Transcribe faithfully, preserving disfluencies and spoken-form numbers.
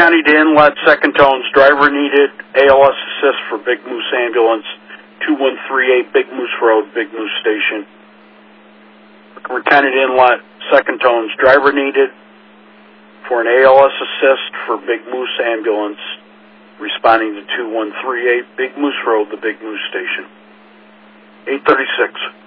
County to Inlet, second tones, driver needed, A L S assist for Big Moose Ambulance, two one three eight Big Moose Road, Big Moose Station. Montgomery County to Inlet, second tones, driver needed for an A L S assist for Big Moose Ambulance, responding to two one three eight Big Moose Road, the Big Moose Station. eight thirty-six.